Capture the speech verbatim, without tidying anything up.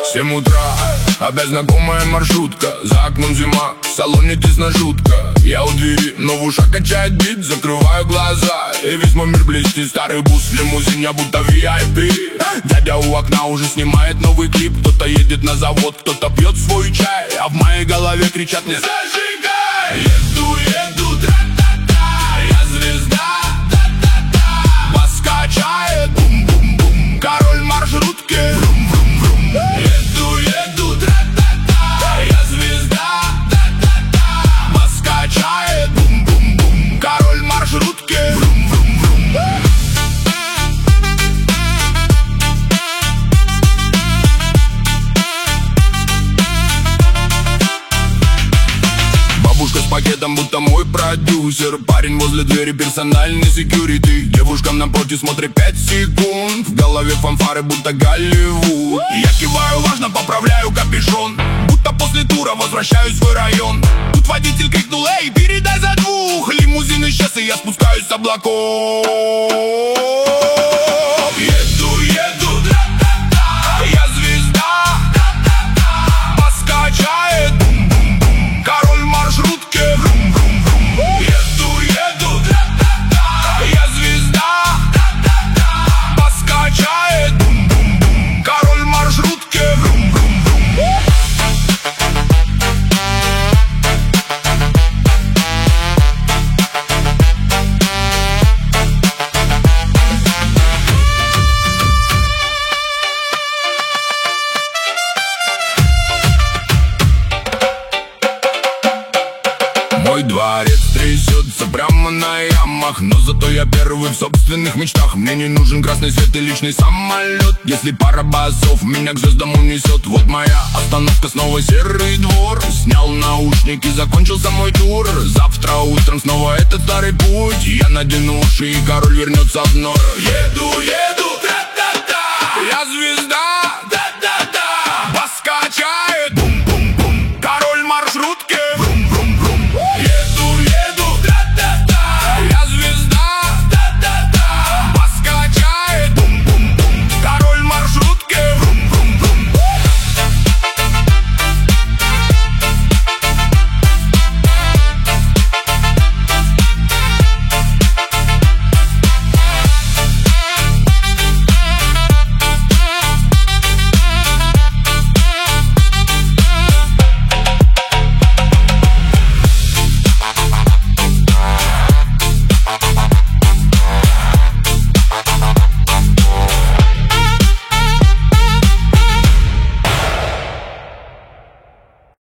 Семь утра, опять знакомая маршрутка. За окном зима, в салоне тесно жутко. Я у двери, но в ушах качает бит. Закрываю глаза, и весь мой мир блестит. Старый бус в лимузине, будто ви ай пи. Дядя у окна уже снимает новый клип. Кто-то едет на завод, кто-то пьет свой чай. А в моей голове кричат мне: зажигай! Еду, еду, тра-та-та. Я звезда, та-та-та. Бас качает, бум-бум-бум. Король маршрутки, врум-врум-врум. Еду, еду, тра-та-та. Я звезда, та-та-та. Бас качает, бум-бум-бум. Король маршрутки, врум-врум-врум. Бабушка с пакетом, будто мой продюсер. Парень возле двери, персональный секьюрити. Девушкам напротив смотрит пять секунд. В голове фанфары, будто Голливуд. Я киваю, важно, поправляю капюшон. Будто после тура возвращаюсь в свой район. Тут водитель крикнул: эй, передай за двух. Лимузин исчез, и я спускаюсь с облаков. Еду, еду, тра-та-та. Я звезда, та-та-та. Бас качает, бум-бум-бум. Король маршрутки, врум-врум-врум. Еду, еду, тра-та-та. Я звезда, та-та-та. Бас качает, бум-бум-бум. Король маршрутки, врум-врум-врум. Мой дворец трясется прямо на ямах, но зато я первый в собственных мечтах. Мне не нужен красный свет и личный самолет, если пара басов меня к звездам унесет. Вот моя остановка, снова серый двор. Снял наушники, закончился мой тур. Завтра утром снова этот старый путь. Я надену уши, и король вернется вновь. Еду, еду, тра-та-та. Я звезда.